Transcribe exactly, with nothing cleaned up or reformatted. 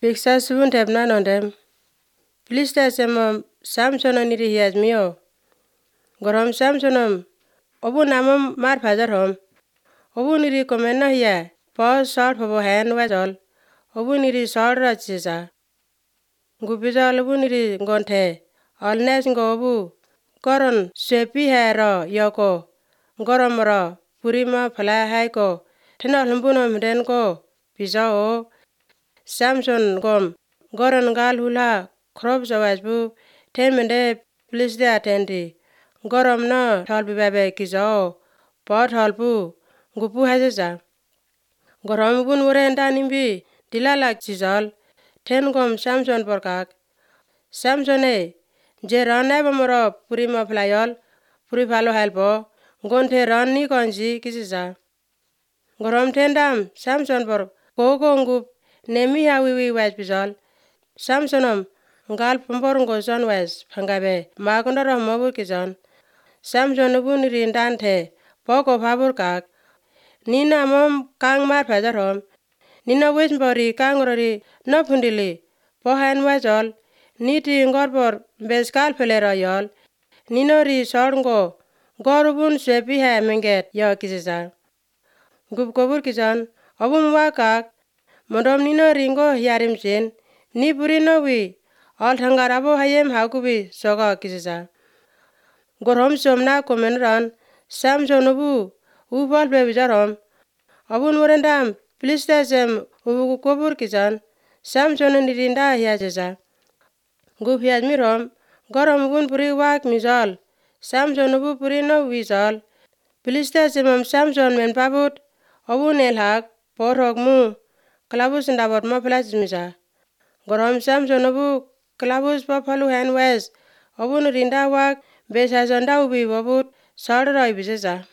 Picture seven tab na non dem. Filista sema Samson niri hias mio. Gorom Samsonom obu namam mar phajarom. Obu niri komena hiya po sort phobo hen wajol. Obu niri sort ra chisa. Gupijol obu niri ngonthe. Olnes ngo obu koron swepi hai ro yoko. Gorom ro purima phala hai ko. Thenol humbunom den ko pisa o. Samson gom goron gal hula krop zawajbu ten mende Filista atendi. Gorom no thol bibabe kisao. Po tholpu gupu hajaja. Gorom bun urenda nimbi dilala chisol. Ten gom Samson porkak. Samsone je ron ebomoro purima phalayol. Puri phalo halpo. Gonthe ron ni konji kisisa. Gorom tendam Samson por koko ngup nemi hawiwi waj pijol. Samsonom ngal pumbor ngojon waj phangabe makondoro mobu kijon. Samson obu niri ndanthe poko phabur kak. Nina mom kang mar phajarom. Nina wismbori kangrori no phundili po hen wajol. Niti ngorbor beskal phelero yol. Ninori sort ngo gorubun swepi hai menget yo kisisa. Gup kobur kijon obum wakak. Mondom ninori ngo hiarim chen. Ni puri nowi ol thangarabo hayem hakubi sogo kisisa. Gorom somna komenron Samson obu upol bebijarom. Obun urendam Filista sem ubu kobur kijon. Samson niri nda hiajesa. Gup hiaj mirom. Gorom bun puri wak mijol. Samson obu puri no wijol. Filista semam Samson men pabut. Obun elhak porhok mu. Klabus ndabot mo phalaj misa. Gorom Samson obu klabus po phalu hen waj. Obun rinda wak besajon da ubi bobut sort roi bisesa.